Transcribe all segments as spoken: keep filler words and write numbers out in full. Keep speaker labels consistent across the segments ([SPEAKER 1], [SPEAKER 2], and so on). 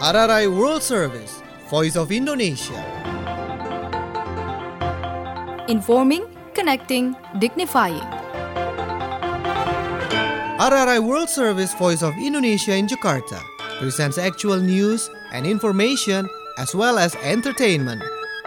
[SPEAKER 1] R R I World Service, Voice of Indonesia.
[SPEAKER 2] Informing, connecting, dignifying.
[SPEAKER 1] R R I World Service, Voice of Indonesia in Jakarta presents actual news and information as well as entertainment.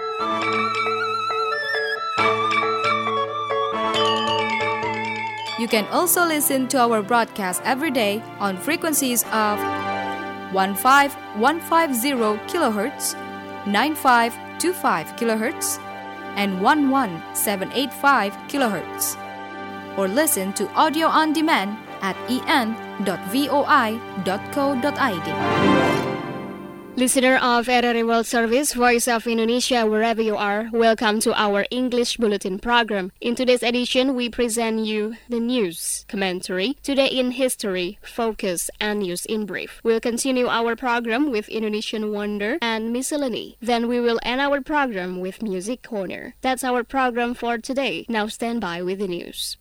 [SPEAKER 2] You can also listen to our broadcast every day on frequencies of fifteen fifteen kilohertz, ninety-five twenty-five kilohertz, and eleven seven eighty-five kilohertz. Or listen to audio on demand at e n dot voi dot co dot i d.
[SPEAKER 3] Listener of R R I World Service, Voice of Indonesia, wherever you are, welcome to our English Bulletin program. In today's edition, we present you the news, commentary, Today in History, Focus, and News in Brief. We'll continue our program with Indonesian Wonder and Miscellany. Then we will end our program with Music Corner. That's our program for today. Now stand by with the news.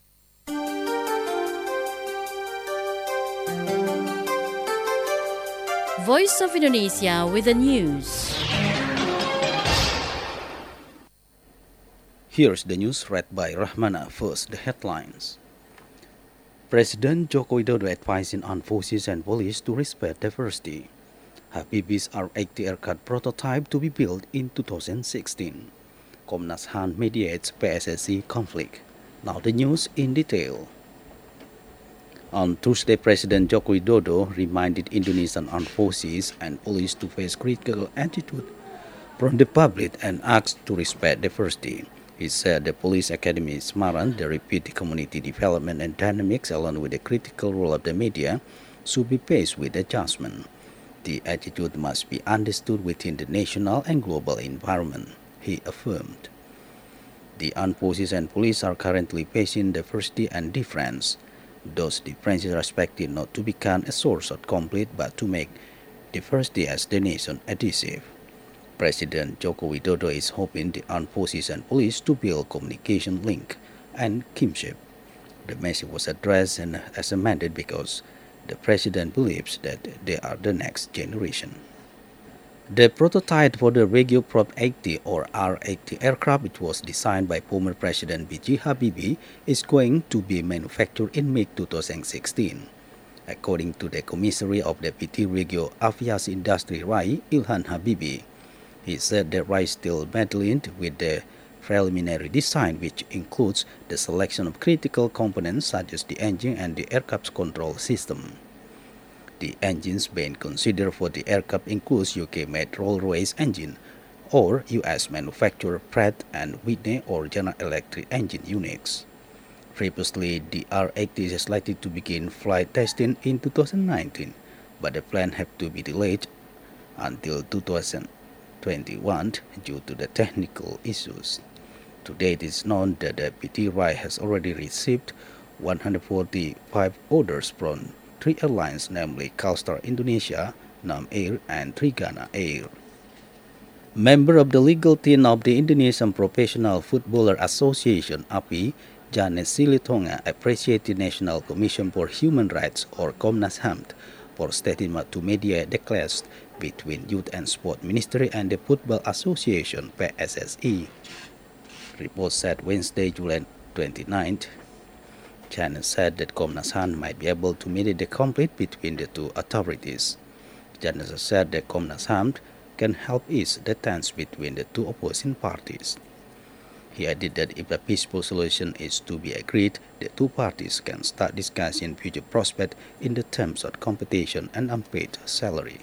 [SPEAKER 4] Voice of Indonesia with the news.
[SPEAKER 5] Here's the news read by Rahmana. First, the headlines. President Joko Widodo advising armed forces and police to respect diversity. Habibie's R eighty aircraft prototype to be built in two thousand sixteen. Komnas H A M mediates P S S I conflict. Now the news in detail. On Tuesday, President Joko Widodo reminded Indonesian armed forces and police to face critical attitude from the public and asked to respect diversity. He said the police academy Semarang, the repeat community development and dynamics along with the critical role of the media should be faced with adjustment. The attitude must be understood within the national and global environment, he affirmed. The armed forces and police are currently facing diversity and difference. Those differences are expected not to become a source of conflict but to make diversity as the nation adhesive. President Joko Widodo is hoping the armed forces and police to build communication link and kinship. The message was addressed and as a mandate because the president believes that they are the next generation. The prototype for the Regio Prop eighty or R eighty aircraft, which was designed by former President B J Habibie, is going to be manufactured in mid twenty sixteen. According to the commissary of the P T Regio Aviasi Industri R A I, Ilhan Habibie, he said that R A I is still battling with the preliminary design, which includes the selection of critical components such as the engine and the aircraft's control system. The engines being considered for the aircraft includes U K-made Rolls-Royce engine or U S manufacturer Pratt and Whitney or General Electric engine units. Previously, the R eighty is likely to begin flight testing in two thousand nineteen, but the plan had to be delayed until two thousand twenty-one due to the technical issues. Today, it is known that the P T R A I has already received one hundred forty-five orders from three airlines, namely Calstar Indonesia, Nam Air, and Trigana Air. Member of the legal team of the Indonesian Professional Footballer Association (A P I), Janet Silitonga, appreciated National Commission for Human Rights or Komnas H A M for stepping up to mediate the clash between Youth and Sport Ministry and the Football Association (P S S I). Reports said Wednesday, July twenty-ninth. Janet said that Komnas H A M might be able to mediate the conflict between the two authorities. Janet said that Komnas H A M can help ease the tension between the two opposing parties. He added that if a peaceful solution is to be agreed, the two parties can start discussing future prospects in the terms of competition and unpaid salary.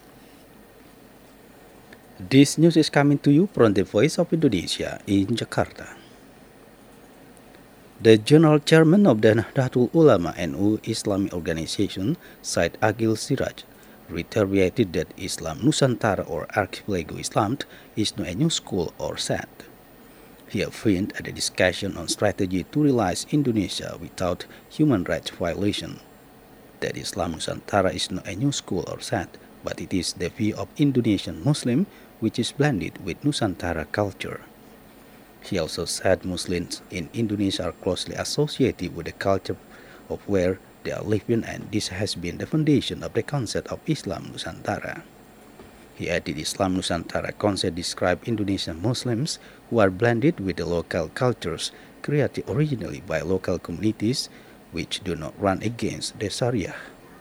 [SPEAKER 5] This news is coming to you from the Voice of Indonesia in Jakarta. The General Chairman of the Nahdlatul Ulama N U Islamic Organization, Said Agil Siraj, reiterated that Islam Nusantara or Archipelago Islam is not a new school or sect. He affirmed at a discussion on strategy to realize Indonesia without human rights violation that Islam Nusantara is not a new school or sect, but it is the view of Indonesian Muslim which is blended with Nusantara culture. He also said Muslims in Indonesia are closely associated with the culture of where they are living, and this has been the foundation of the concept of Islam Nusantara. He added Islam Nusantara concept describes Indonesian Muslims who are blended with the local cultures created originally by local communities which do not run against the Sharia.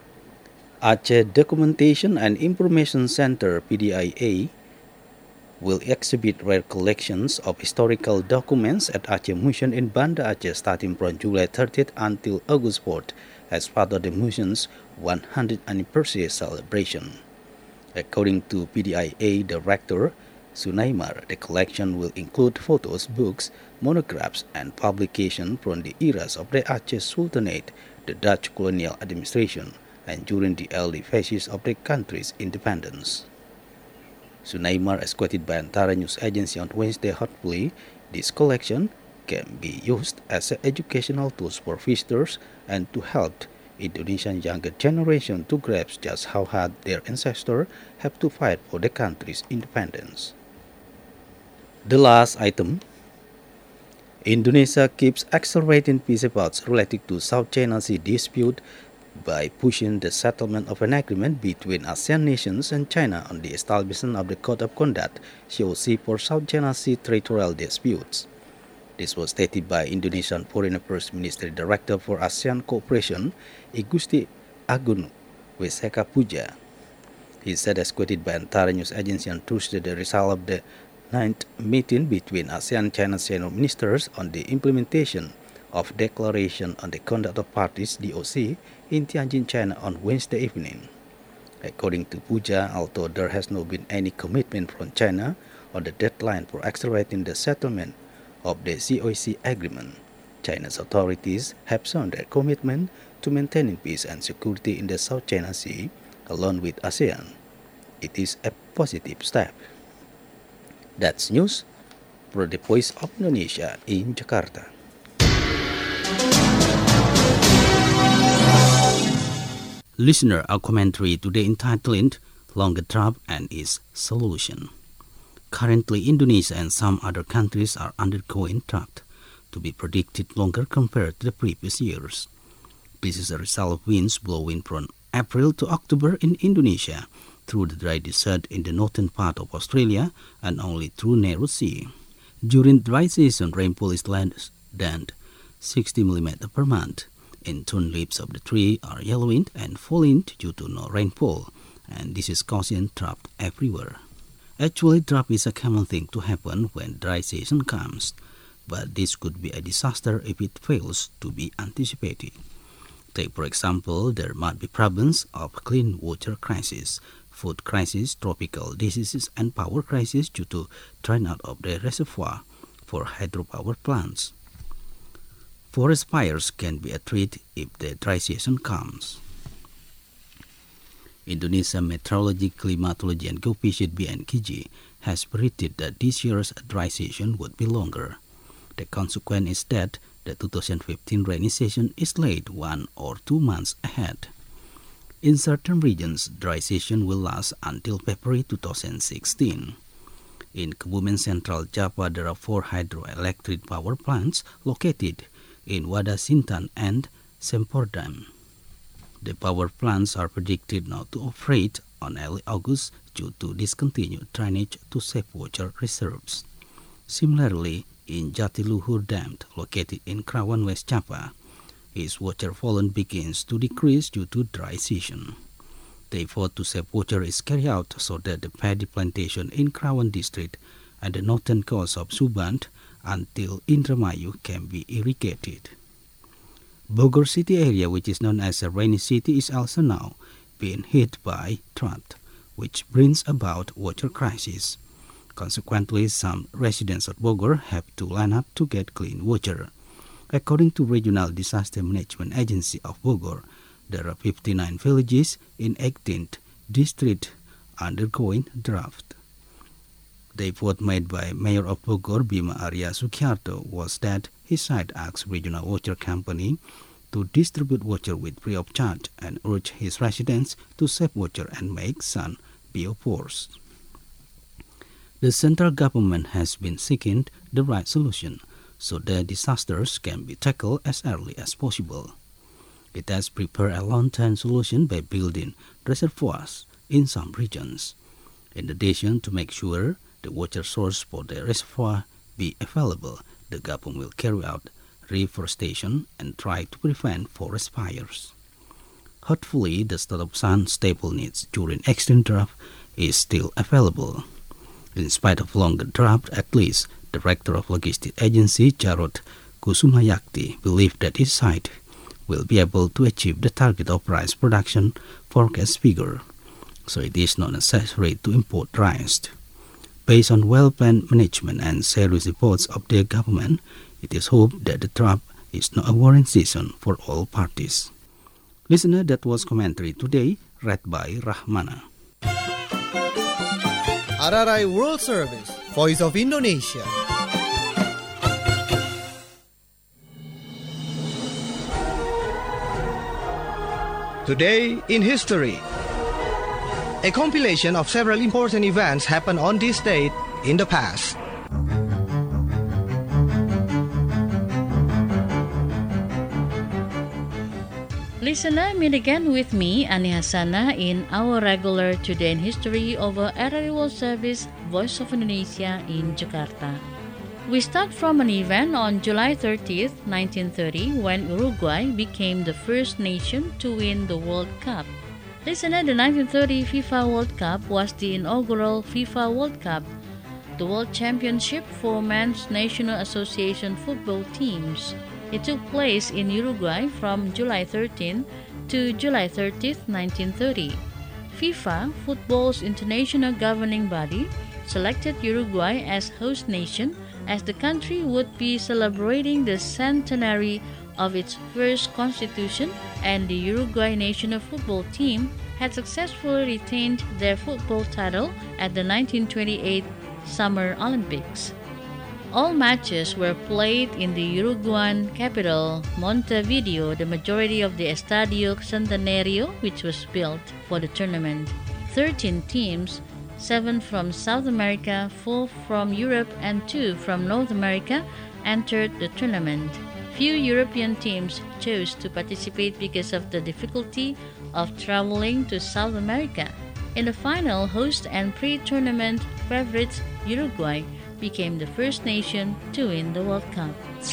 [SPEAKER 5] Aceh Documentation and Information Center P D I A will exhibit rare collections of historical documents at Aceh Museum in Banda Aceh starting from July thirtieth until August fourth as part of the museum's one hundredth anniversary celebration. According to P D I A Director Sunaimar, the collection will include photos, books, monographs, and publications from the eras of the Aceh Sultanate, the Dutch colonial administration, and during the early phases of the country's independence. Sunaimar, as quoted by Antara News Agency on Wednesday, hopefully this collection can be used as an educational tool for visitors and to help Indonesian younger generation to grasp just how hard their ancestors have to fight for the country's independence. The last item. Indonesia keeps accelerating peace efforts related to South China Sea dispute by pushing the settlement of an agreement between ASEAN nations and China on the establishment of the Code of Conduct C O C for South China Sea territorial disputes. This was stated by Indonesian Foreign Affairs Ministry Director for ASEAN Cooperation, Igusti Agung Wiseka Puja. He said, as quoted by Antara News Agency on Tuesday, the result of the ninth meeting between ASEAN and China senior ministers on the implementation of Declaration on the Conduct of Parties D O C in Tianjin, China on Wednesday evening. According to Puja, although there has not been any commitment from China on the deadline for accelerating the settlement of the C O C agreement, China's authorities have shown their commitment to maintaining peace and security in the South China Sea along with ASEAN. It is a positive step. That's news for the Voice of Indonesia in Jakarta. Listener, our commentary today entitled Longer Drought and Its Solution. Currently, Indonesia and some other countries are undergoing drought, to be predicted longer compared to the previous years. This is a result of winds blowing from April to October in Indonesia, through the dry desert in the northern part of Australia and only through narrow sea. During dry season, rainfall is less than sixty millimeters per month. In turn, leaves of the tree are yellowing and falling due to no rainfall, and this is causing drought everywhere. Actually, drought is a common thing to happen when dry season comes, but this could be a disaster if it fails to be anticipated. Take, for example, there might be problems of clean water crisis, food crisis, tropical diseases, and power crisis due to drying out of the reservoir for hydropower plants. Forest fires can be a threat if the dry season comes. Indonesia Meteorology, Climatology and Geophysics B N K G has predicted that this year's dry season would be longer. The consequence is that the two thousand fifteen rainy season is late one or two months ahead. In certain regions, dry season will last until February two thousand sixteen. In Kebumen Central Java, there are four hydroelectric power plants located in Wadah Sintan and Sempordam. The power plants are predicted not to operate on early August due to discontinued drainage to save water reserves. Similarly, in Jatiluhur Dam, located in Krawan, West Java, its water volume begins to decrease due to dry season. The effort to save water is carried out so that the paddy plantation in Krawan district and the northern coast of Subang until Indramayu can be irrigated. Bogor city area, which is known as a rainy city, is also now being hit by drought, which brings about water crisis. Consequently, some residents of Bogor have to line up to get clean water. According to Regional Disaster Management Agency of Bogor, there are fifty-nine villages in eighteenth district undergoing drought. The effort made by Mayor of Bogor, Bima Arya Sugiharto, was that his side asked Regional Water Company to distribute water with free of charge and urged his residents to save water and make sun biopores. The central government has been seeking the right solution so that disasters can be tackled as early as possible. It has prepared a long-term solution by building reservoirs in some regions. In addition, to make sure the water source for the reservoir be available, the government will carry out reforestation and try to prevent forest fires. Hopefully, the stock of sun staple needs during extreme drought is still available. In spite of longer drought, at least, Director of Logistics Agency Jarod Kusumayakti believes that his site will be able to achieve the target of rice production forecast figure, so it is not necessary to import rice. Based on well-planned management and serious efforts of the government, it is hoped that the drought is not a worrying season for all parties. Listener, that was commentary today, read by Rahmana.
[SPEAKER 1] R R I World Service, Voice of Indonesia. Today in History. A compilation of several important events happened on this date in the past.
[SPEAKER 4] Listener, meet again with me, Ani Hassana, in our regular Today in History over R R I World Service, Voice of Indonesia in Jakarta. We start from an event on July thirtieth, nineteen thirty, when Uruguay became the first nation to win the World Cup. Listener, the nineteen thirty FIFA World Cup was the inaugural FIFA World Cup, the World Championship for men's National Association football teams. It took place in Uruguay from July thirteenth to July thirtieth, nineteen thirty. FIFA, football's international governing body, selected Uruguay as host nation as the country would be celebrating the centenary of its first constitution, and the Uruguay national football team had successfully retained their football title at the nineteen twenty-eight Summer Olympics. All matches were played in the Uruguayan capital, Montevideo, the majority of the Estadio Centenario, which was built for the tournament. thirteen teams, seven from South America, four from Europe, and two from North America, entered the tournament. Few European teams chose to participate because of the difficulty of traveling to South America. In the final, host and pre-tournament favorites Uruguay became the first nation to win the World Cup.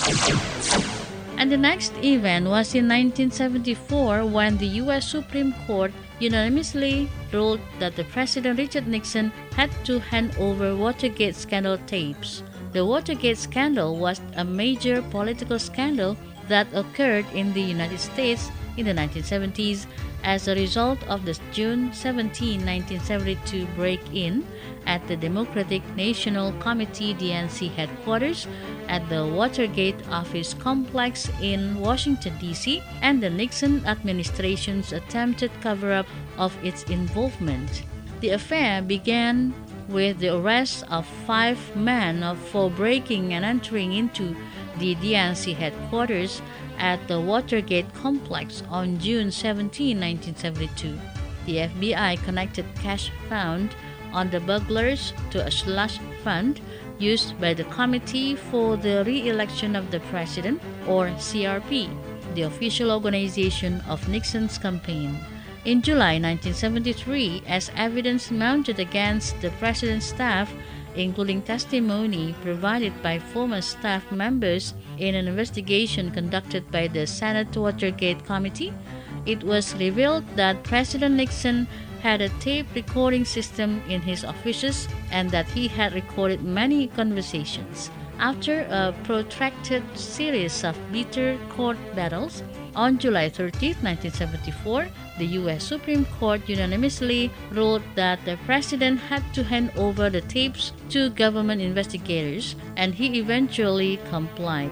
[SPEAKER 4] And the next event was in nineteen seventy-four, when the U S Supreme Court unanimously ruled that the President Richard Nixon had to hand over Watergate scandal tapes. The Watergate scandal was a major political scandal that occurred in the United States in the nineteen seventies as a result of the June seventeenth, nineteen seventy-two break-in at the Democratic National Committee D N C headquarters at the Watergate office complex in Washington, D C, and the Nixon administration's attempted cover-up of its involvement. The affair began with the arrest of five men for breaking and entering into the D N C headquarters at the Watergate complex on June seventeenth, nineteen seventy-two. The F B I connected cash found on the burglars to a slush fund used by the Committee for the Re-election of the President, or C R P, the official organization of Nixon's campaign. In July nineteen seventy-three, as evidence mounted against the president's staff, including testimony provided by former staff members in an investigation conducted by the Senate Watergate Committee, it was revealed that President Nixon had a tape recording system in his offices and that he had recorded many conversations. After a protracted series of bitter court battles, on July thirtieth, nineteen seventy-four, the U S Supreme Court unanimously ruled that the president had to hand over the tapes to government investigators, and he eventually complied.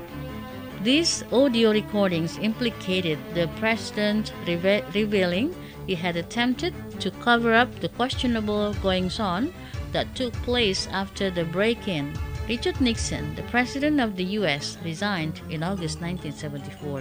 [SPEAKER 4] These audio recordings implicated the president, reve- revealing he had attempted to cover up the questionable goings-on that took place after the break-in. Richard Nixon, the President of the U S, resigned in August nineteen seventy-four.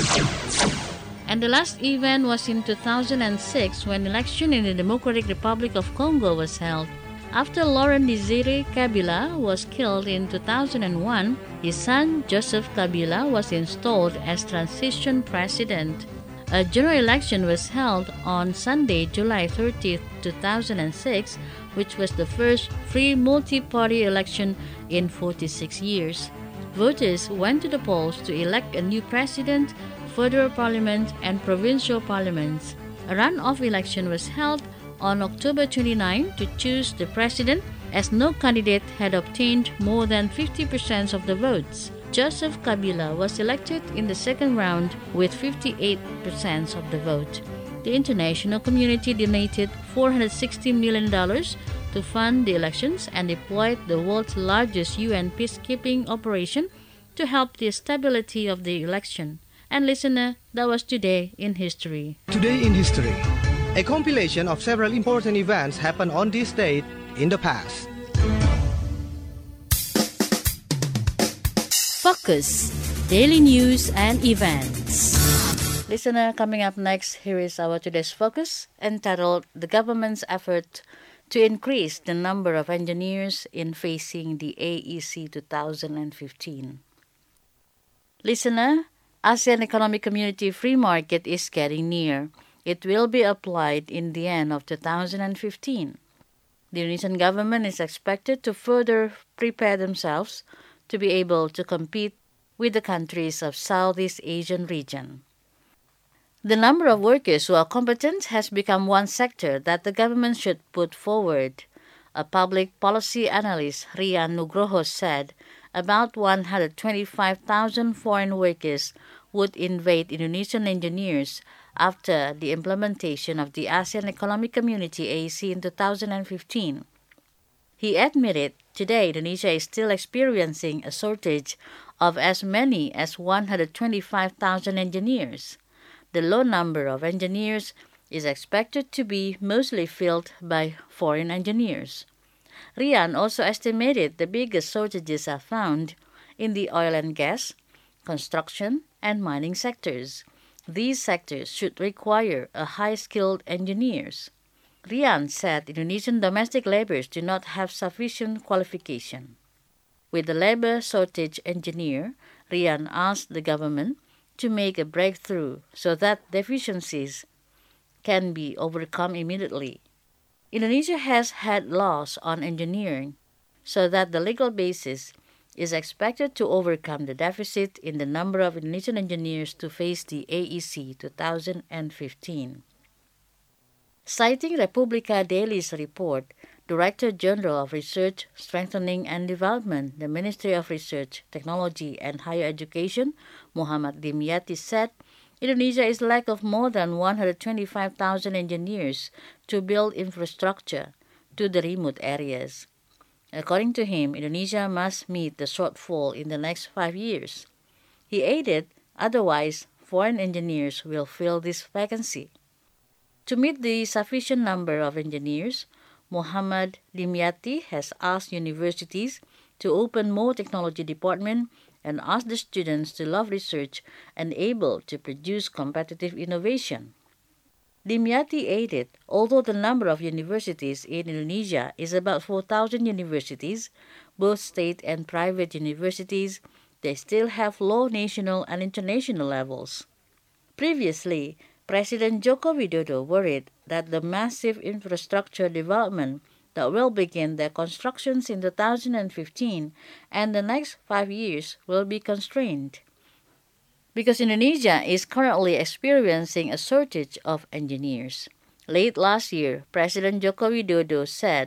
[SPEAKER 4] And the last event was in two thousand six, when election in the Democratic Republic of Congo was held. After Laurent Desire Kabila was killed in two thousand one, his son Joseph Kabila was installed as transition president. A general election was held on Sunday, July thirtieth, two thousand six, which was the first free multi-party election in forty-six years. Voters went to the polls to elect a new president, federal parliament, and provincial parliaments. A runoff election was held on October twenty-ninth to choose the president, as no candidate had obtained more than fifty percent of the votes. Joseph Kabila was elected in the second round with fifty-eight percent of the vote. The international community donated four hundred sixty million dollars to fund the elections and deployed the world's largest U N peacekeeping operation to help the stability of the election. And listener, that was Today in History.
[SPEAKER 1] Today in History, a compilation of several important events happened on this date in the past.
[SPEAKER 4] Focus, daily news and events. Listener, coming up next, here is our today's focus, entitled The Government's Effort to Increase the Number of Engineers in Facing the A E C twenty fifteen. Listener, ASEAN Economic Community Free Market is getting near. It will be applied in the end of two thousand fifteen. The Indonesian government is expected to further prepare themselves to be able to compete with the countries of Southeast Asian region. The number of workers who are competent has become one sector that the government should put forward. A public policy analyst, Rian Nugroho, said about one hundred twenty-five thousand foreign workers would invade Indonesian engineers after the implementation of the ASEAN Economic Community A E C in two thousand fifteen. He admitted today Indonesia is still experiencing a shortage of as many as one hundred twenty-five thousand engineers. The low number of engineers is expected to be mostly filled by foreign engineers. Rian also estimated the biggest shortages are found in the oil and gas, construction, and mining sectors. These sectors should require a high-skilled engineers. Rian said Indonesian domestic laborers do not have sufficient qualification. With the labor shortage engineer, Rian asked the government to make a breakthrough so that deficiencies can be overcome immediately. Indonesia has had laws on engineering so that the legal basis is expected to overcome the deficit in the number of Indonesian engineers to face the A E C twenty fifteen. Citing Republika Daily's report, Director General of Research, Strengthening and Development, the Ministry of Research, Technology and Higher Education, Muhammad Dimyati, said Indonesia is lack of more than one hundred twenty-five thousand engineers to build infrastructure to the remote areas. According to him, Indonesia must meet the shortfall in the next five years. He added, otherwise, foreign engineers will fill this vacancy. To meet the sufficient number of engineers, Muhammad Dimyati has asked universities to open more technology departments and asked the students to love research and able to produce competitive innovation. Dimyati added, although the number of universities in Indonesia is about four thousand universities, both state and private universities, they still have low national and international levels. Previously, President Joko Widodo worried that the massive infrastructure development that will begin their constructions in two thousand fifteen and the next five years will be constrained. Because Indonesia is currently experiencing a shortage of engineers. Late last year, President Joko Widodo said,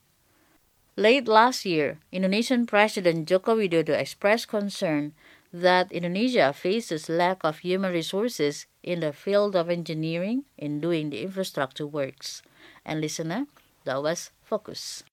[SPEAKER 4] Late last year, Indonesian President Joko Widodo expressed concern that Indonesia faces lack of human resources in the field of engineering in doing the infrastructure works. And listener, that was Focus.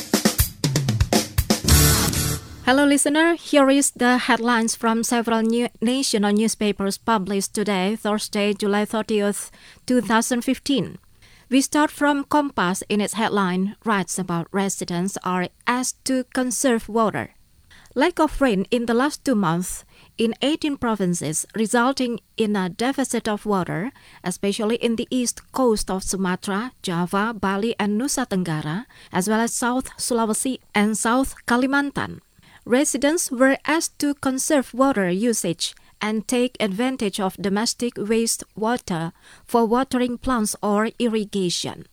[SPEAKER 6] Hello listener, here is the headlines from several new national newspapers published today, Thursday, July thirtieth, twenty fifteen. We start from Kompas. In its headline, writes about residents are asked to conserve water. Lack of rain in the last two months in eighteen provinces, resulting in a deficit of water, especially in the east coast of Sumatra, Java, Bali, and Nusa Tenggara, as well as South Sulawesi and South Kalimantan. Residents were asked to conserve water usage and take advantage of domestic waste water for watering plants or irrigation.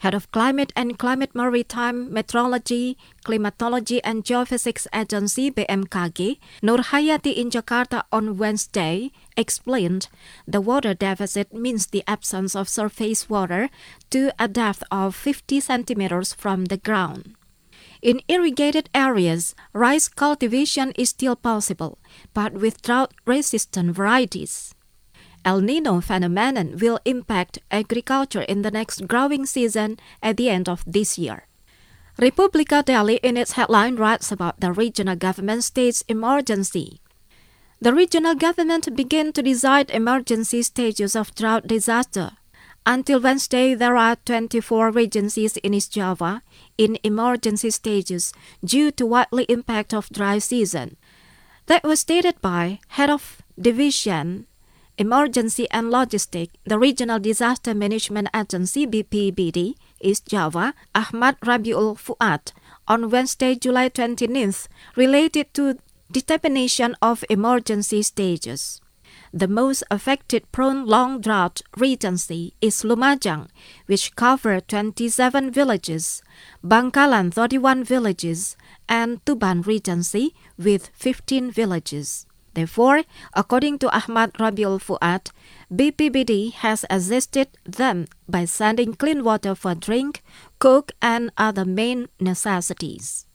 [SPEAKER 6] Head of Climate and Climate Maritime Meteorology, Climatology and Geophysics Agency B M K G, Nur Hayati in Jakarta on Wednesday, explained the water deficit means the absence of surface water to a depth of fifty centimeters from the ground. In irrigated areas, rice cultivation is still possible, but with drought-resistant varieties. El Nino phenomenon will impact agriculture in the next growing season at the end of this year. Republica Daily in its headline writes about the regional government state's emergency. The regional government began to decide emergency stages of drought disaster. Until Wednesday, there are twenty-four regencies in East Java in emergency stages due to widely impact of dry season. That was stated by Head of Division, Emergency and Logistics, the Regional Disaster Management Agency B P B D, East Java, Ahmad Rabiul Fuad, on Wednesday, July twenty-ninth, related to determination of emergency stages. The most affected prolonged drought regency is Lumajang, which covers twenty-seven villages, Bangkalan thirty-one villages, and Tuban Regency with fifteen villages. Therefore, according to Ahmad Rabiul Fuad, B P B D has assisted them by sending clean water for drink, cook, and other main necessities.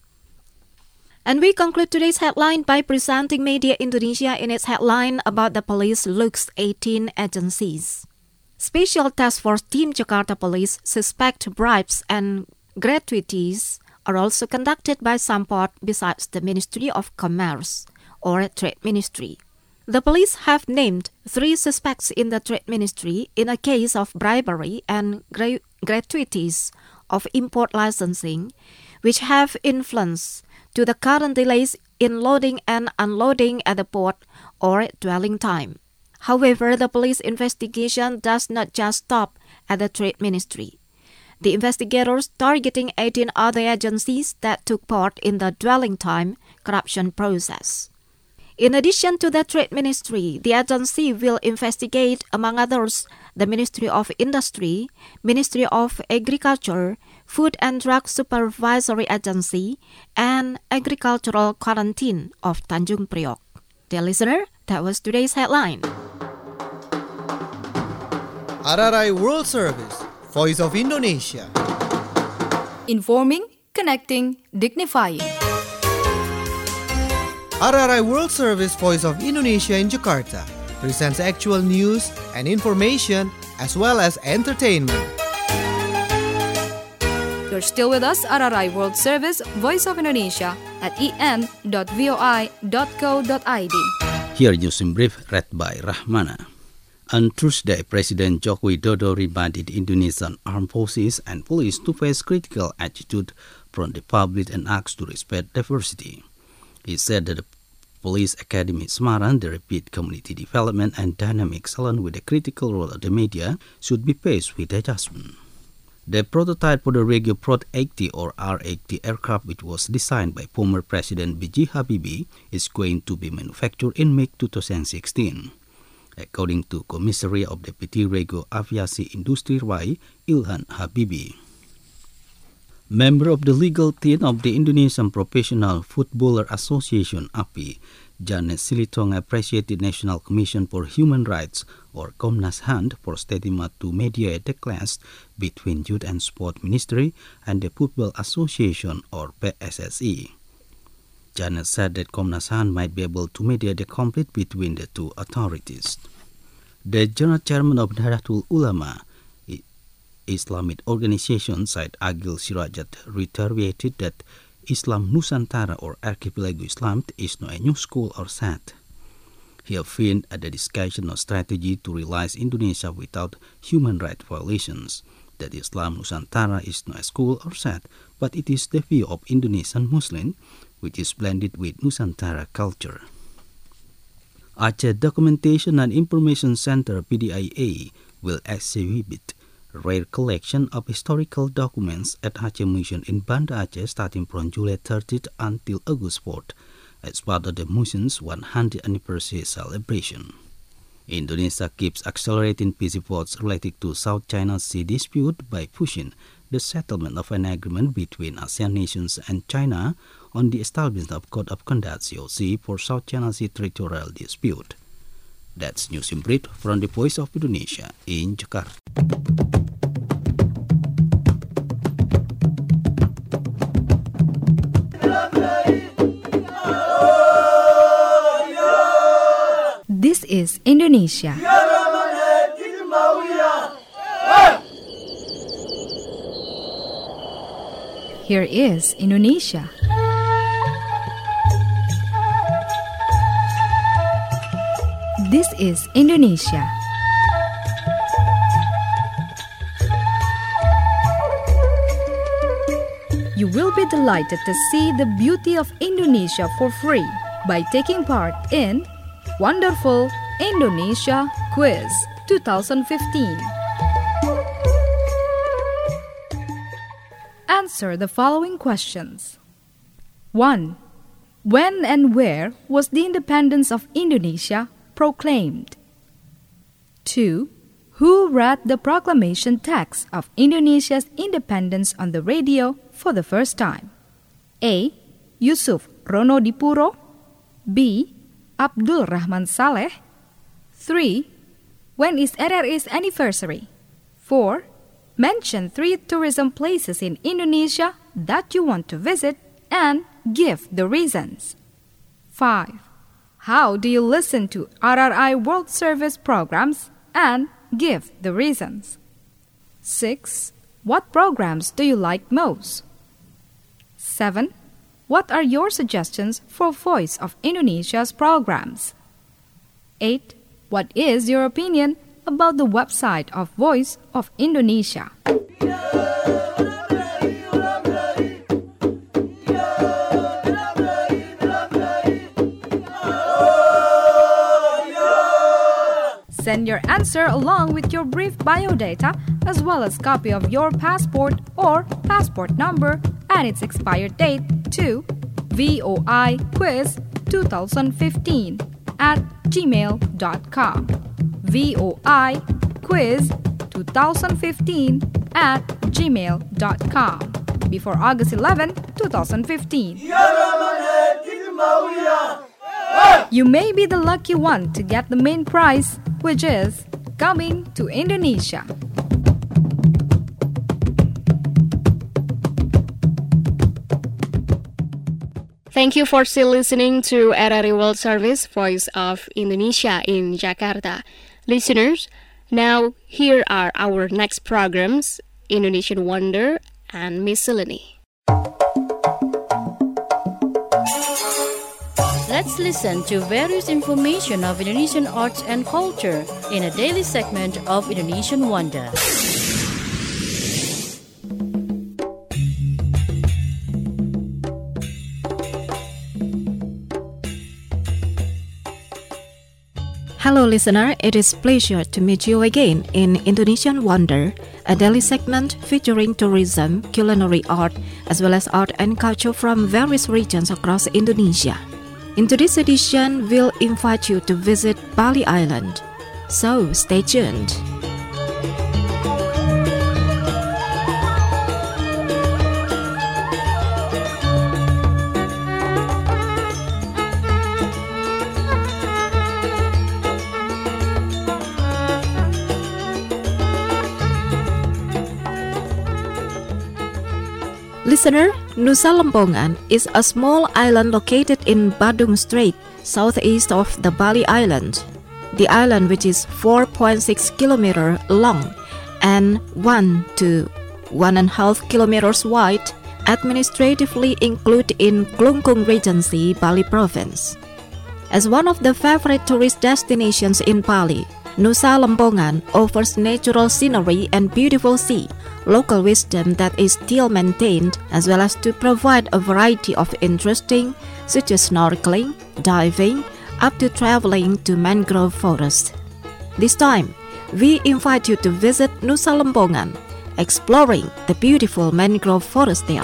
[SPEAKER 6] And we conclude today's headline by presenting Media Indonesia in its headline about the police looks eighteen agencies. Special Task Force Team Jakarta Police suspect bribes and gratuities are also conducted by some port besides the Ministry of Commerce or Trade Ministry. The police have named three suspects in the Trade Ministry in a case of bribery and gra- gratuities of import licensing, which have influenced to the current delays in loading and unloading at the port or dwelling time. However, the police investigation does not just stop at the Trade Ministry. The investigators targeting eighteen other agencies that took part in the dwelling time corruption process. In addition to the Trade Ministry, the agency will investigate, among others, the Ministry of Industry, Ministry of Agriculture, Food and Drug Supervisory Agency, and Agricultural Quarantine of Tanjung Priok. Dear listener, that was today's headline.
[SPEAKER 1] R R I World Service, Voice of Indonesia.
[SPEAKER 2] Informing, connecting, dignifying.
[SPEAKER 1] R R I World Service Voice of Indonesia in Jakarta presents actual news and information as well as entertainment.
[SPEAKER 2] You're still with us, R R I World Service Voice of Indonesia at e n dot v o i dot co dot i d.
[SPEAKER 5] Here news in brief read by Rahmana. On Tuesday, President Joko Widodo reminded Indonesian armed forces and police to face critical attitude from the public and asked to respect diversity. He said that the Police Academy Semarang, the rapid community development and dynamic along with the critical role of the media, should be faced with adjustment. The prototype for the Regio Prod eighty or R eighty aircraft, which was designed by former President B J Habibie, is going to be manufactured in May twenty sixteen. According to Commissary of Deputy Regio Aviasi Industri R A I, Ilhan Habibie. Member of the legal team of the Indonesian Professional Footballer Association A P I, Janet Silitong appreciated National Commission for Human Rights or Komnas H A M for stepping up to mediate the clash between Youth and Sport Ministry and the Football Association or P S S I. Janet said that Komnas H A M might be able to mediate the conflict between the two authorities. The General Chairman of Nahdlatul Ulama Islamic organization Said Agil Sirajat reiterated that Islam Nusantara or Archipelago Islam is not a new school or sect. He affirmed at the discussion of strategy to realize Indonesia without human rights violations that Islam Nusantara is not a school or sect, but it is the view of Indonesian Muslim, which is blended with Nusantara culture. Aceh Documentation and Information Center P D I A will exhibit rare collection of historical documents at Aceh Museum in Banda Aceh starting from July thirtieth until August fourth as part of the museum's one hundredth anniversary celebration. Indonesia keeps accelerating peace efforts related to South China Sea dispute by pushing the settlement of an agreement between ASEAN nations and China on the establishment of Code of Conduct C O C for South China Sea territorial dispute. That's news in brief from the Voice of Indonesia in Jakarta.
[SPEAKER 2] This is Indonesia. Here is Indonesia. This is Indonesia. You will be delighted to see the beauty of Indonesia for free by taking part in Wonderful Indonesia Quiz twenty fifteen. Answer the following questions. one. When and where was the independence of Indonesia proclaimed? two. Who read the proclamation text of Indonesia's independence on the radio for the first time? A. Yusuf Ronodipuro. B. Abdul Rahman Saleh. three. When is R R I's anniversary? four. Mention three tourism places in Indonesia that you want to visit and give the reasons. five. How do you listen to R R I World Service programs and give the reasons? six. What programs do you like most? seven. What are your suggestions for Voice of Indonesia's programs? eight. What is your opinion about the website of Voice of Indonesia? Send your answer along with your brief biodata as well as copy of your passport or passport number and its expired date to voiquiz twenty fifteen at gmail dot com. voiquiz twenty fifteen at gmail dot com before August eleventh, twenty fifteen. You may be the lucky one to get the main prize, which is coming to Indonesia.
[SPEAKER 3] Thank you for still listening to R R I World Service, Voice of Indonesia in Jakarta. Listeners, now here are our next programs, Indonesian Wonder and Miscellany.
[SPEAKER 4] Let's listen to various information of Indonesian arts and culture in a daily segment of Indonesian Wonder.
[SPEAKER 6] Hello listener, it is a pleasure to meet you again in Indonesian Wonder, a daily segment featuring tourism, culinary art, as well as art and culture from various regions across Indonesia. In today's edition, we'll invite you to visit Bali Island. So, stay tuned. Listener, Nusa Lembongan is a small island located in Badung Strait, southeast of the Bali Island. The island, which is four point six kilometers long and one to one and a half kilometers wide, administratively included in Klungkung Regency, Bali Province. As one of the favorite tourist destinations in Bali, Nusa Lembongan offers natural scenery and beautiful sea, local wisdom that is still maintained, as well as to provide a variety of interesting, such as snorkeling, diving, up to traveling to mangrove forest. This time, we invite you to visit Nusa Lembongan, exploring the beautiful mangrove forest there.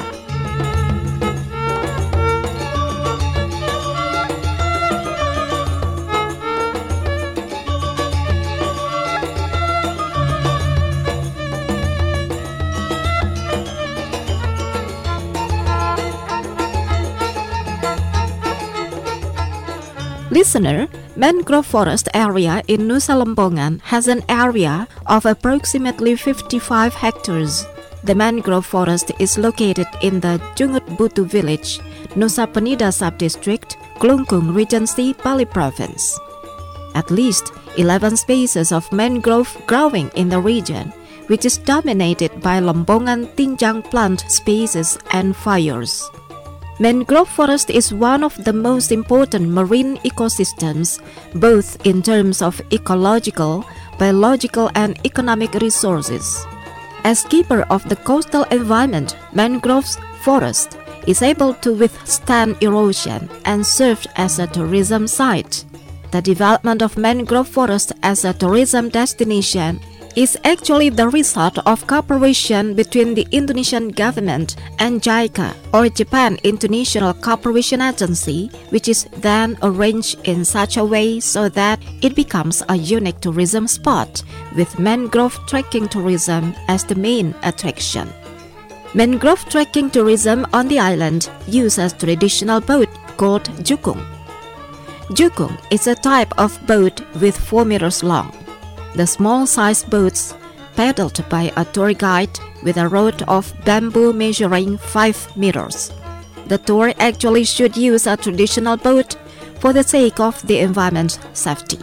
[SPEAKER 6] Listener, mangrove forest area in Nusa Lembongan has an area of approximately fifty-five hectares. The mangrove forest is located in the Jungut Butu village, Nusa Penida Subdistrict, Klungkung Regency, Bali Province. At least eleven species of mangrove growing in the region, which is dominated by Lembongan Tinjang plant species and fires. Mangrove forest is one of the most important marine ecosystems, both in terms of ecological, biological, and economic resources. As keeper of the coastal environment, mangrove forest is able to withstand erosion and serve as a tourism site. The development of mangrove forest as a tourism destination is actually the result of cooperation between the Indonesian government and JICA, or Japan International Cooperation Agency, which is then arranged in such a way so that it becomes a unique tourism spot, with mangrove trekking tourism as the main attraction. Mangrove trekking tourism on the island uses traditional boat called jukung. Jukung is a type of boat with four meters long. The small-sized boats paddled by a tour guide with a rod of bamboo measuring five meters. The tour actually should use a traditional boat for the sake of the environment's safety.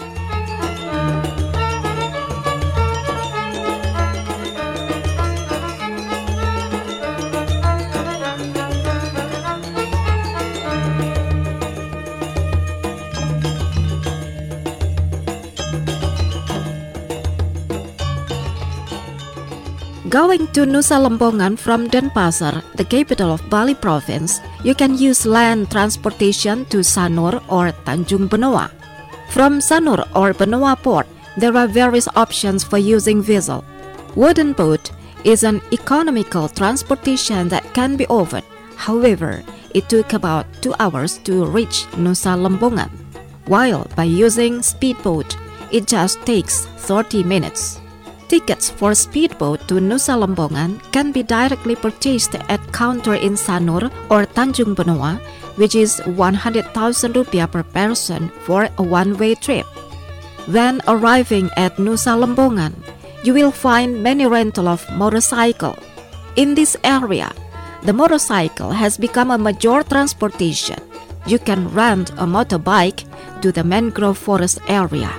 [SPEAKER 6] Going to Nusa Lembongan from Denpasar, the capital of Bali Province, you can use land transportation to Sanur or Tanjung Benoa. From Sanur or Benoa Port, there are various options for using vessel. Wooden boat is an economical transportation that can be offered. However, it took about two hours to reach Nusa Lembongan, while by using speedboat, it just takes thirty minutes. Tickets for speedboat to Nusa Lembongan can be directly purchased at counter in Sanur or Tanjung Benoa, which is one hundred thousand rupiah per person for a one-way trip. When arriving at Nusa Lembongan, you will find many rental of motorcycle. In this area, the motorcycle has become a major transportation. You can rent a motorbike to the mangrove forest area.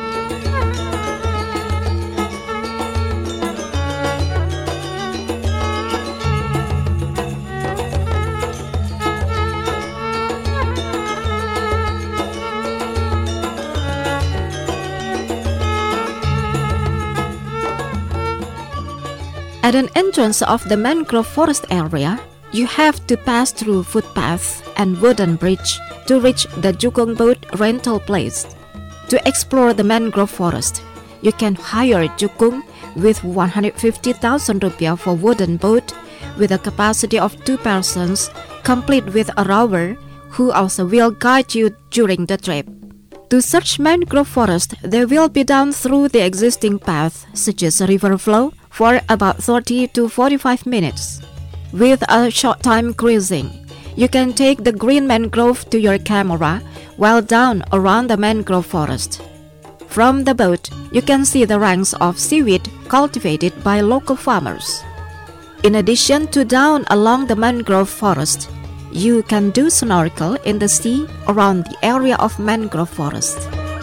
[SPEAKER 6] At an entrance of the mangrove forest area, you have to pass through footpaths and wooden bridge to reach the jukung boat rental place. To explore the mangrove forest, you can hire jukung with one hundred fifty thousand rupiah for wooden boat with a capacity of two persons, complete with a rower who also will guide you during the trip. To search mangrove forest, they will be down through the existing path, such as river flow, for about thirty to forty-five minutes. With a short time cruising, you can take the green mangrove to your camera while down around the mangrove forest. From the boat, you can see the ranks of seaweed cultivated by local farmers. In addition to down along the mangrove forest, you can do snorkel in the sea around the area of mangrove forest.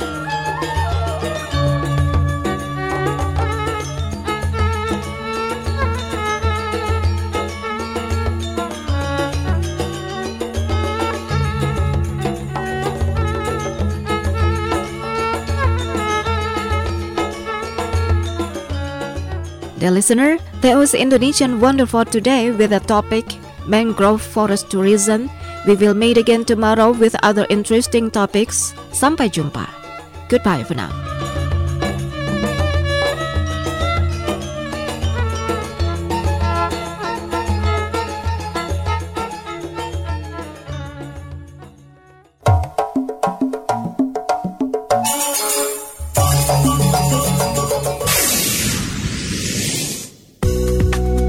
[SPEAKER 6] Dear listener, that was Indonesian Wonder for today with the topic Mangrove Forest Tourism. We will meet again tomorrow with other interesting topics. Sampai jumpa. Goodbye for now.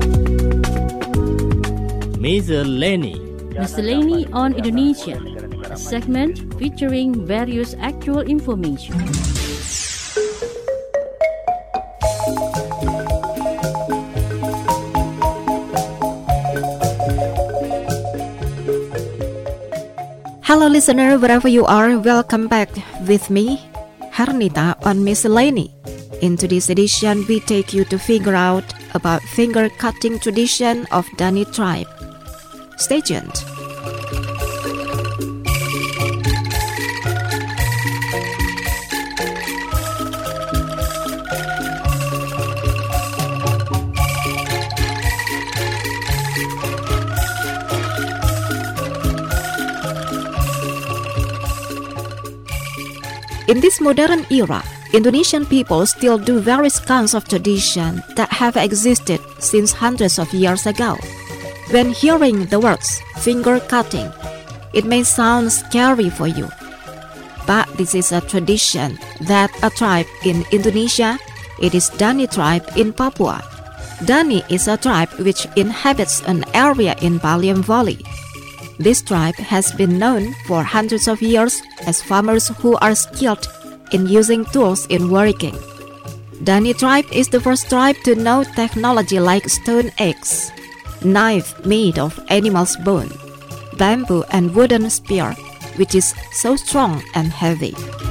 [SPEAKER 7] Miscellany.
[SPEAKER 4] Miscellany on Indonesia. segment featuring various actual information.
[SPEAKER 6] Hello listener, wherever you are, welcome back with me, Hernita, on Miscellany. In today's edition, we take you to figure out about finger-cutting tradition of Dani tribe. Stay tuned. In this modern era, Indonesian people still do various kinds of tradition that have existed since hundreds of years ago. When hearing the words finger cutting, it may sound scary for you. But this is a tradition that a tribe in Indonesia, it is Dani tribe in Papua. Dani is a tribe which inhabits an area in Baliem Valley. This tribe has been known for hundreds of years as farmers who are skilled in using tools in working. Dani tribe is the first tribe to know technology like stone axe, knife made of animal's bone, bamboo and wooden spear, which is so strong and heavy.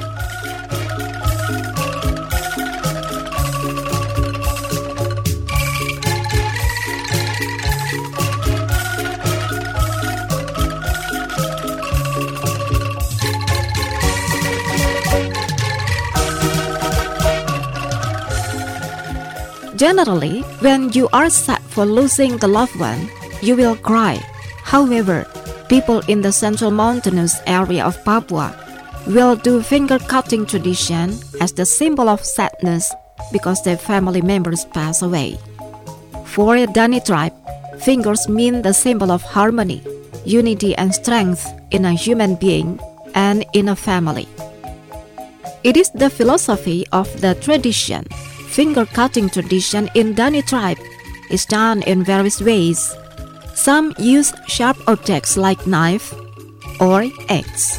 [SPEAKER 6] Generally, when you are sad for losing the loved one, you will cry. However, people in the central mountainous area of Papua will do finger-cutting tradition as the symbol of sadness because their family members pass away. For a Dani tribe, fingers mean the symbol of harmony, unity and strength in a human being and in a family. It is the philosophy of the tradition. Finger-cutting tradition in Dani tribe is done in various ways. Some use sharp objects like knife or axe.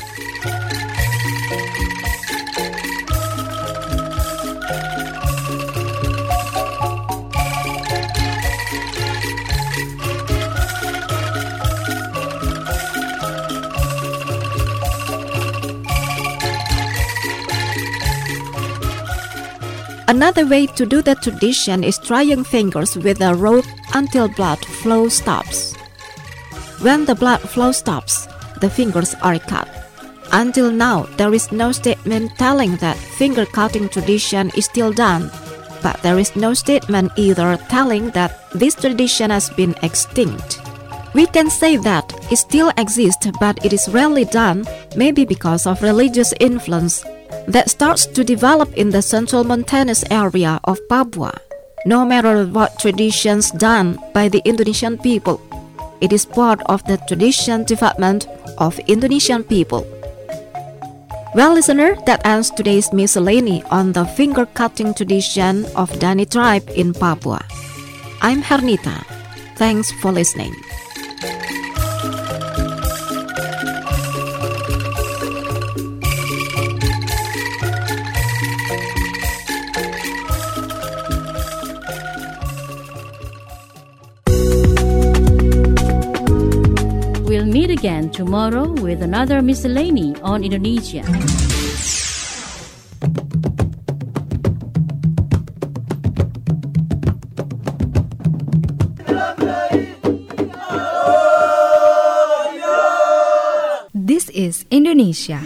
[SPEAKER 6] Another way to do the tradition is tying fingers with a rope until blood flow stops. When the blood flow stops, the fingers are cut. Until now, there is no statement telling that finger-cutting tradition is still done, but there is no statement either telling that this tradition has been extinct. We can say that it still exists, but it is rarely done, maybe because of religious influence that starts to develop in the central mountainous area of Papua. No matter what traditions done by the Indonesian people, it is part of the tradition development of Indonesian people. Well, listener, that ends today's miscellany on the finger-cutting tradition of Dani tribe in Papua. I'm Hernita. Thanks for listening.
[SPEAKER 4] We'll meet again tomorrow with another miscellany on Indonesia.
[SPEAKER 2] This is Indonesia.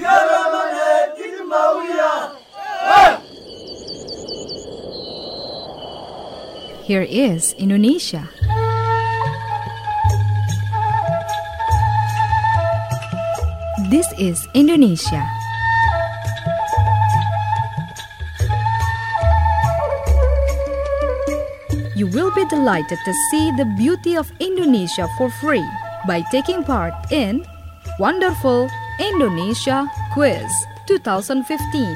[SPEAKER 2] Here is Indonesia. This is Indonesia. You will be delighted to see the beauty of Indonesia for free by taking part in Wonderful Indonesia Quiz twenty fifteen.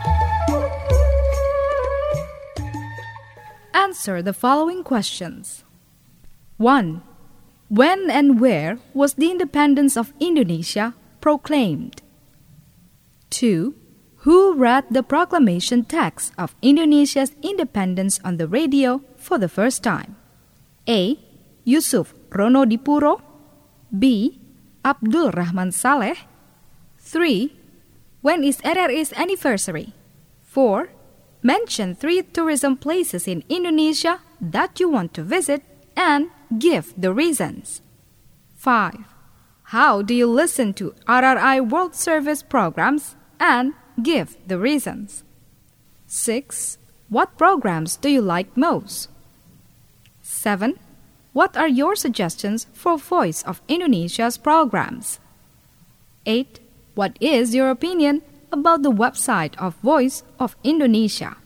[SPEAKER 2] Answer the following questions. one. When and where was the independence of Indonesia proclaimed? two. Who read the proclamation text of Indonesia's independence on the radio for the first time? A. Yusuf Ronodipuro. B. Abdul Rahman Saleh. three. When is R R I's anniversary? four. Mention three tourism places in Indonesia that you want to visit and give the reasons. five. How do you listen to R R I World Service programs and give the reasons? six. What programs do you like most? seven. What are your suggestions for Voice of Indonesia's programs? eight. What is your opinion about the website of Voice of Indonesia?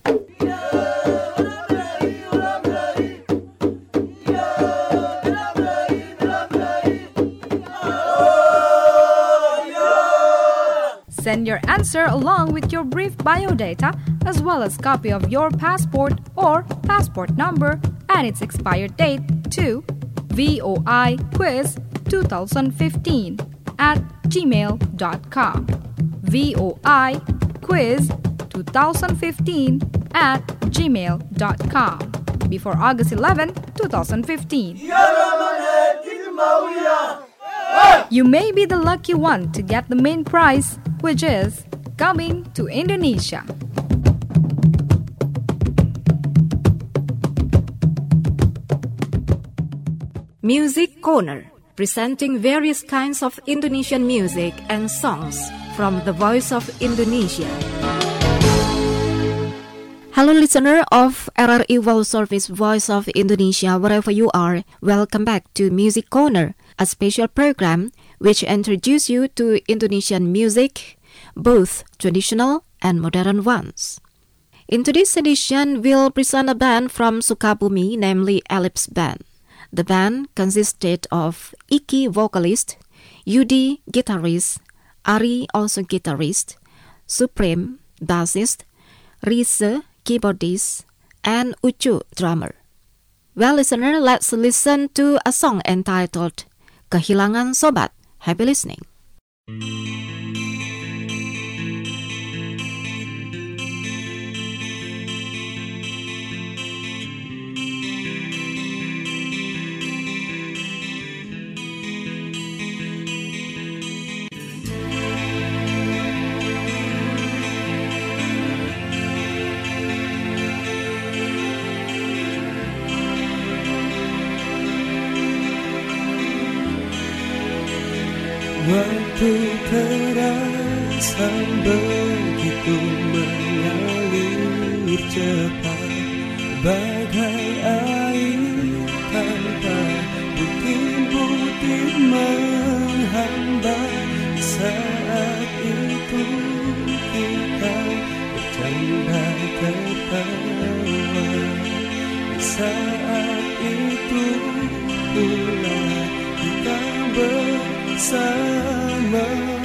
[SPEAKER 2] Send your answer along with your brief biodata as well as copy of your passport or passport number and its expired date to voiquiz twenty fifteen at gmail dot com. voiquiz twenty fifteen at gmail dot com before August eleventh, twenty fifteen. You may be the lucky one to get the main prize, which is coming to Indonesia.
[SPEAKER 6] Music Corner, presenting various kinds of Indonesian music and songs from the Voice of Indonesia. Hello listener of R R I World Service Voice of Indonesia, wherever you are, welcome back to Music Corner, a special program which introduces you to Indonesian music, both traditional and modern ones. In today's edition, we'll present a band from Sukabumi, namely Ellipse Band. The band consisted of Iki vocalist, Yudi guitarist, Ari also guitarist, Supreme bassist, Rise keyboardist, and Ucu drummer. Well, listener, let's listen to a song entitled Kehilangan Sobat. Happy listening.
[SPEAKER 7] Waktu terasa begitu mengalir cepat, bagai air tanpa butir-butir menghambat. Saat itu kita bercanda tertawa, saat itu pula kita bersama.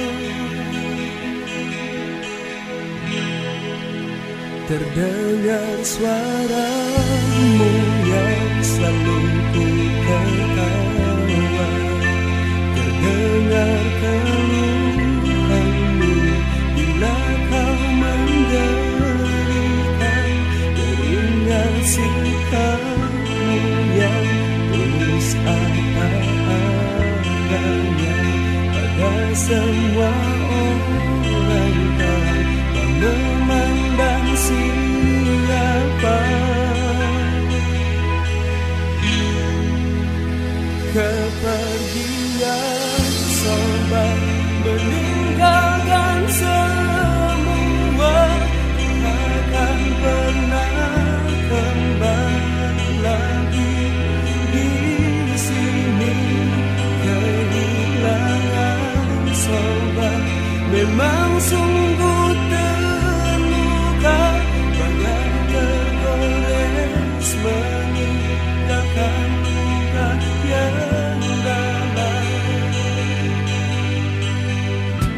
[SPEAKER 7] Terdengar suaramu yang selalu ku ketawa, terdengar keluhanmu bila kau menderita, teringat sikapmu yang tulus apa adanya pada semua orang tanpa memandang siapa. Kepergian sobat meninggalkan semua, takkan pernah kembali lagi di sini. Kehilangan sobat memang sungguh terluka, bagai tergores meninggalkan luka yang dalam.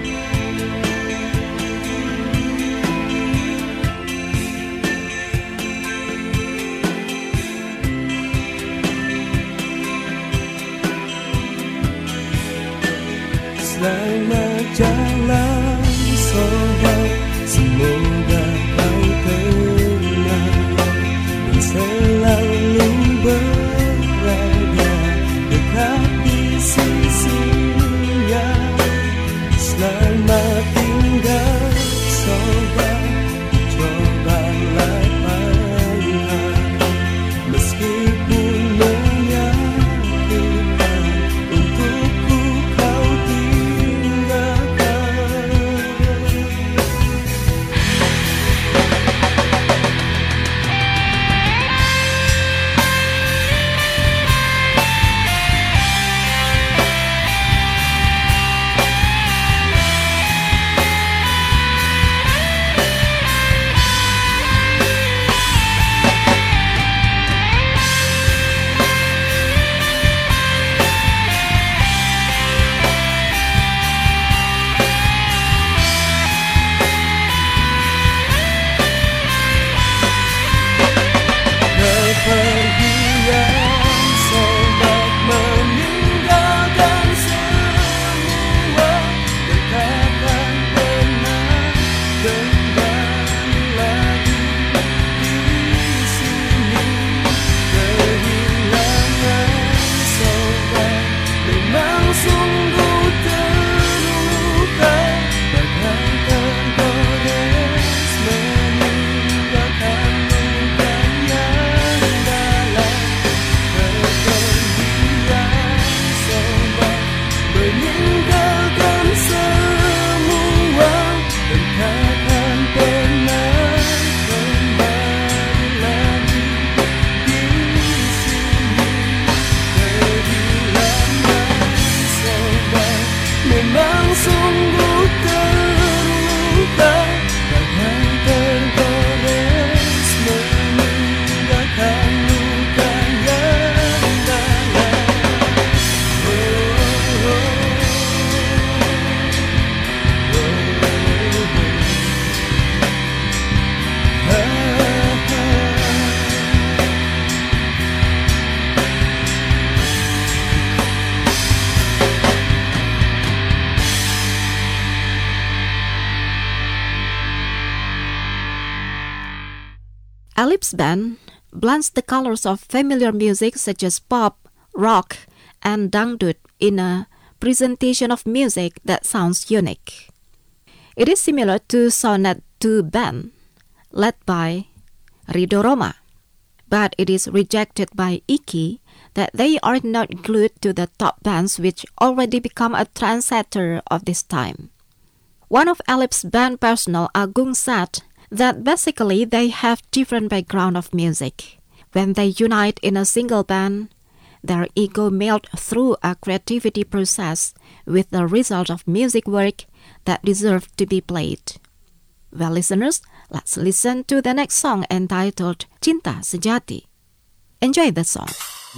[SPEAKER 6] Ellipse Band blends the colors of familiar music such as pop, rock, and dangdut in a presentation of music that sounds unique. It is similar to Sonnet two Band, led by Ridho Rhoma, but it is rejected by Iki that they are not glued to the top bands which already become a trendsetter of this time. One of Ellipse Band personnel, Agung said that basically they have different background of music. When they unite in a single band, their ego melt through a creativity process with the result of music work that deserve to be played. Well, listeners, let's listen to the next song entitled Cinta Sejati. Enjoy the song.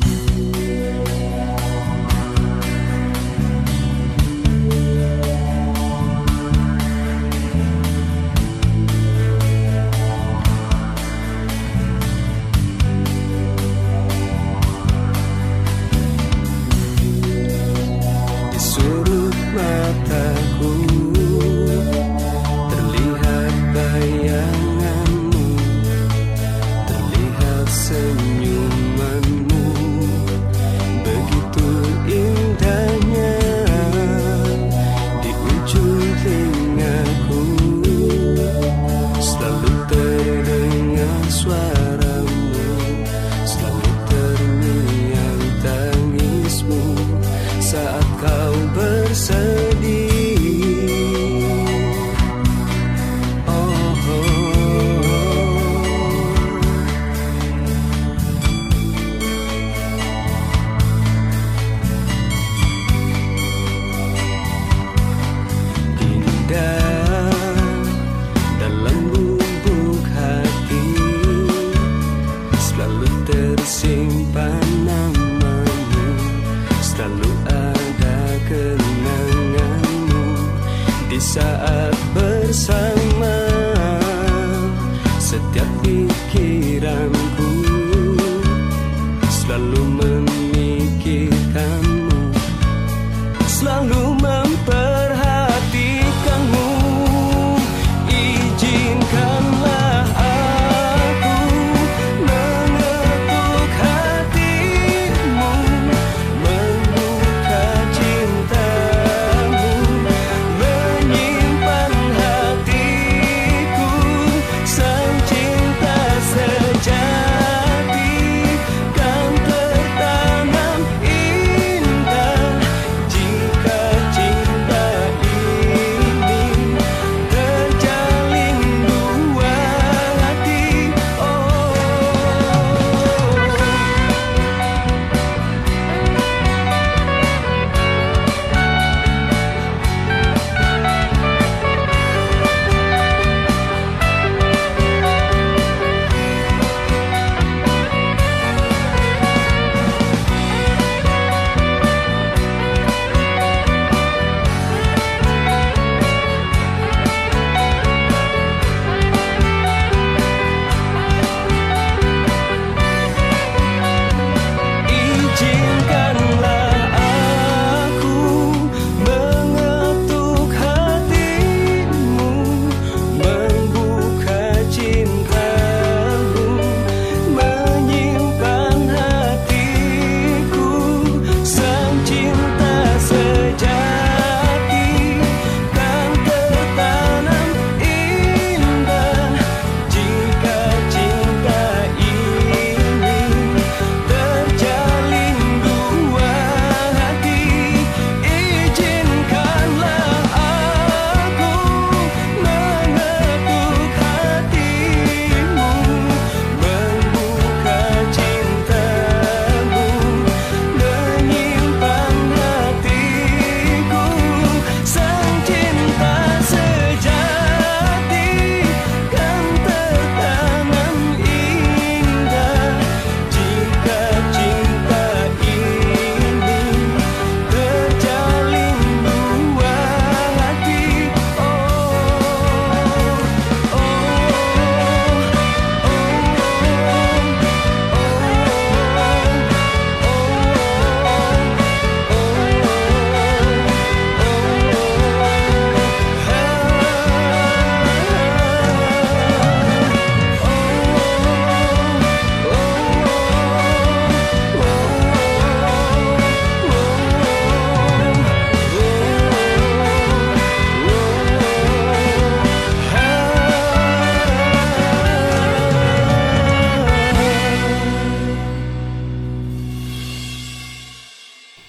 [SPEAKER 7] Saat bersama, setiap pikiranku selalu memikirkanmu, selalu memperhatikanmu. Izinkanlah aku mengetuk hatimu, membuka cintamu, menyimpan hatiku sang cinta sejati.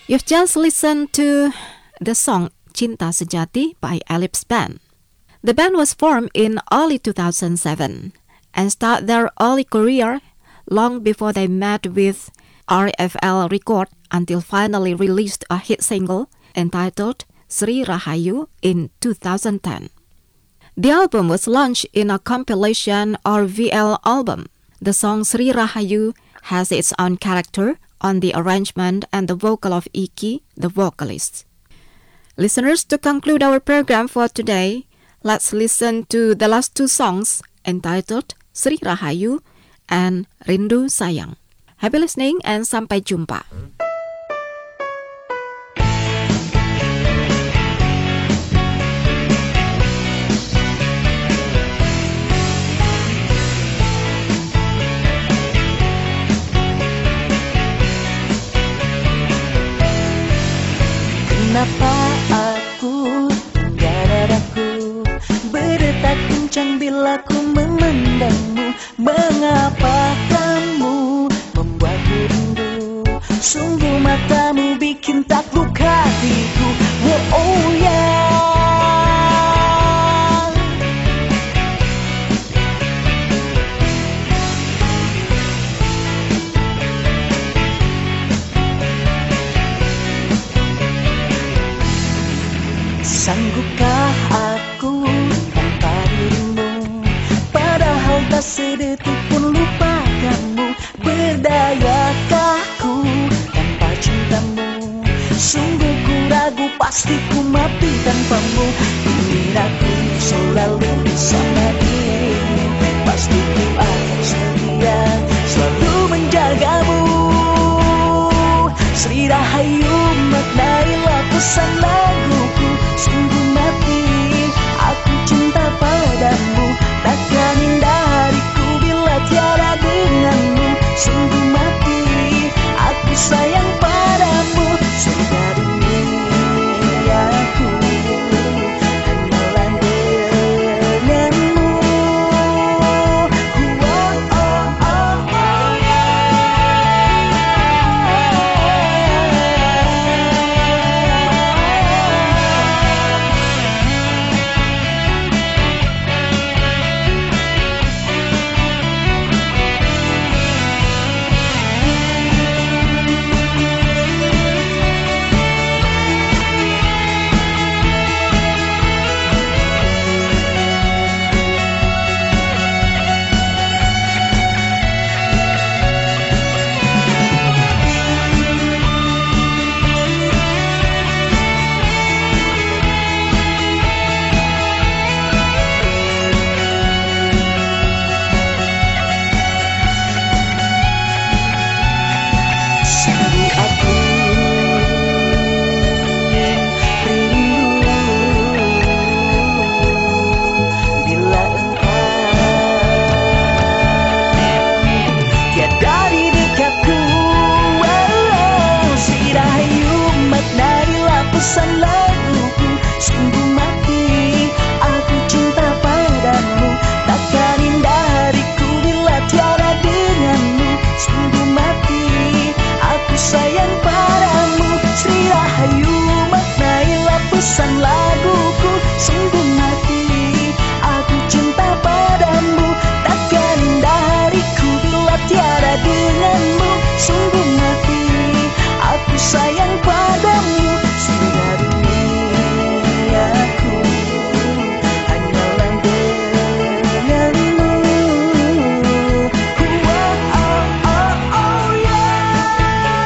[SPEAKER 6] You've just listened to the song Cinta Sejati by Ellipse Band. The band was formed in early two thousand seven and started their early career long before they met with R F L Records until finally released a hit single entitled Sri Rahayu in two thousand ten. The album was launched in a compilation or V L album. The song Sri Rahayu has its own character on the arrangement and the vocal of Iki, the vocalist. Listeners, to conclude our program for today, let's listen to the last two songs entitled Sri Rahayu and Rindu Sayang. Happy listening and sampai jumpa.
[SPEAKER 7] Kenapa aku hingga dadaku berdetak kencang bila ku memandangmu? Mengapa kamu membuatku rindu? Sungguh matamu bikin takluk hatiku. Oh, oh yeah. Sanggupkah aku tanpa dirimu? Padahal tak sedetik pun lupakanmu. Berdayakah ku tanpa cintamu? Sungguh ku ragu, pasti ku mati tanpamu. Ingin aku selalu bersama dirimu. Pasti ku akan setia selalu menjagamu. Sri Rahayu, maknailah pesan laguku. Sungguh mati aku cinta padamu. Takkan hindariku bila tiada denganmu. Sungguh mati aku sayang padamu. Surga duniaku hanyalah denganmu. Oh, oh, oh, oh, pesan laguku. Sungguh mati aku cinta padamu. Takkan hindariku bila tiada denganmu. Sungguh mati aku sayang padamu. Sri Rahayu, maknailah pesan laguku. Sungguh mati aku cinta padamu. Takkan hindariku bila tiada denganmu. Sungguh mati aku sayang padamu. Surga duniaku hanyalah denganmu. Oh, oh, oh, oh, yeah.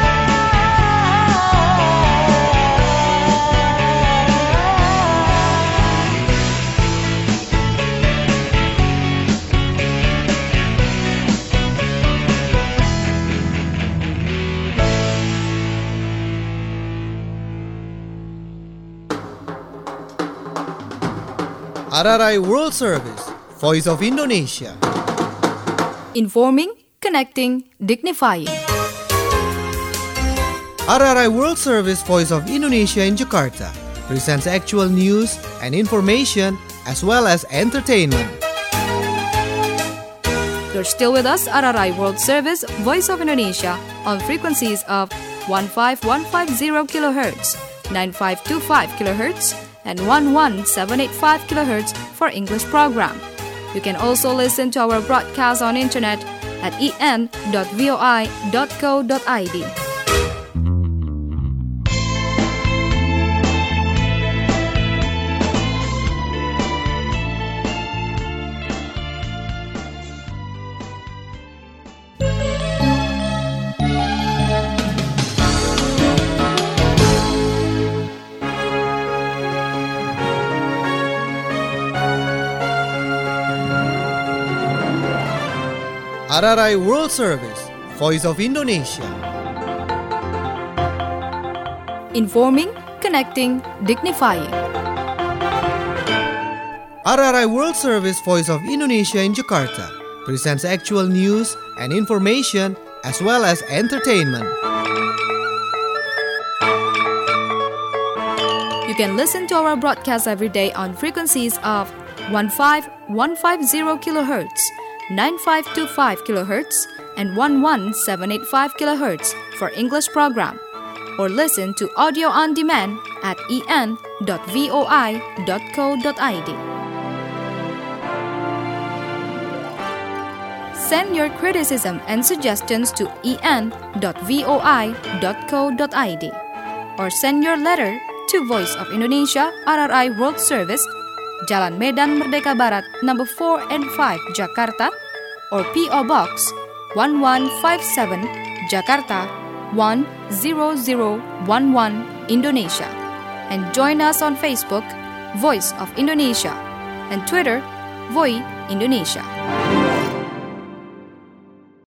[SPEAKER 1] R R I World Service, Voice of Indonesia.
[SPEAKER 2] Informing, connecting, dignifying.
[SPEAKER 1] R R I World Service, Voice of Indonesia in Jakarta presents actual news and information as well as entertainment.
[SPEAKER 2] You're still with us, R R I World Service, Voice of Indonesia, on frequencies of one five one five zero kilohertz, nine five two five kilohertz, and eleven seventy-five kilohertz for English program. You can also listen to our broadcast on internet at e n dot v o i dot co dot i d.
[SPEAKER 1] R R I World Service, Voice of Indonesia.
[SPEAKER 2] Informing, connecting, dignifying.
[SPEAKER 1] R R I World Service, Voice of Indonesia in Jakarta presents actual news and information as well as entertainment.
[SPEAKER 2] You can listen to our broadcast every day on frequencies of fifteen fifty kilohertz, nine five two five kilohertz, and eleven seventy-five kilohertz for English program, or listen to audio on demand at e n dot v o i dot co dot i d. Send your criticism and suggestions to e n dot v o i dot co dot i d, or send your letter to Voice of Indonesia R R I World Service, Jalan Medan Merdeka Barat, number four and five, Jakarta, or P O Box one one five seven, Jakarta one zero zero one one, Indonesia. And join us on Facebook, Voice of Indonesia, and Twitter, Voi Indonesia.